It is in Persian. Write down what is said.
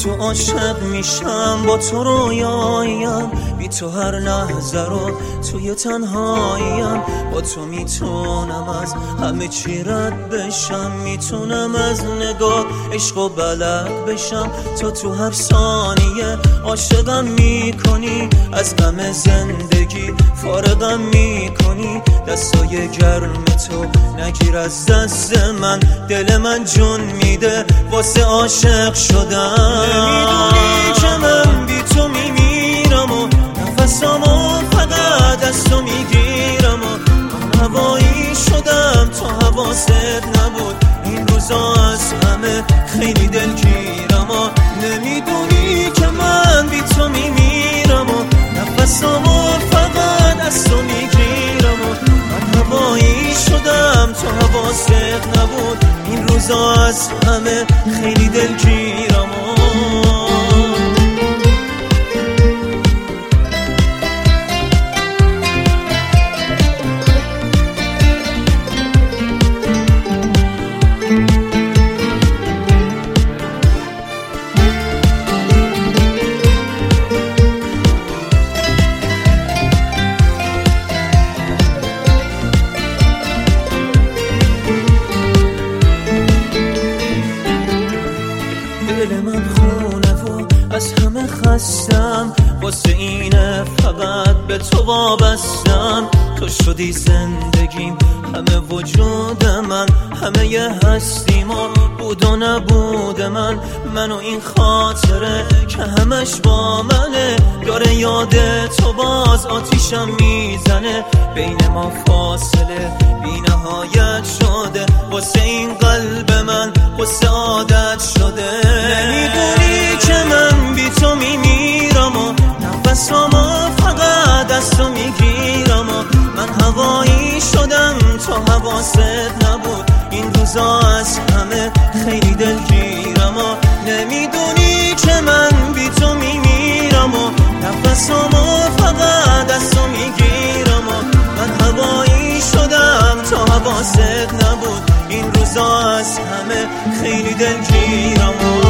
تو عاشق میشم، با تو رویایم، بی تو هر لحظه رو توی تنهاییم. با تو میتونم از همه چی رد بشم، میتونم از نگاه عشق و بلد بشم. تو هر ثانیه عاشقم میکنی، از غم زندگی فارغم میکنی. دستای گرم تو نگیر از دست من، دل من جون میده واسه عاشق شدم. نمیدونی که من بی تو میمیرم و نفسامو فقط از تو میگیرم و من هوایی شدم تا حواست نبود. این روزا از همه خیلی دلگیرم و نمیدونی که من بی تو میمیرم و نفسامو فقط از تو میگیرم و من هوایی شدم تا حواست نبود. این روزا از همه خیلی دلگیرم و دل من خونه و از همه خستم، واسه اینه فقط به تو وابستم. تو شدی زندگیم، همه وجود من، همه ی هستیم و بود و نبود من و این خاطره که همش با منه. داره یاد تو باز آتیشم میزنه، بین ما فاصله بی نهایت شده. واسه این قلب من واسه عادت شده. نمیدونی که من بی تو میمیرم و نفسامو فقط از تو میگیرم و من هوایی شدم تا حواست نبود. این روزا از همه خیلی دلگیرم و نمیدونی که من بی تو میمیرم و نفسامو فقط از تو میگیرم و من هوایی شدم تا حواست نبود. این روزا از همه خیلی دلگیرم و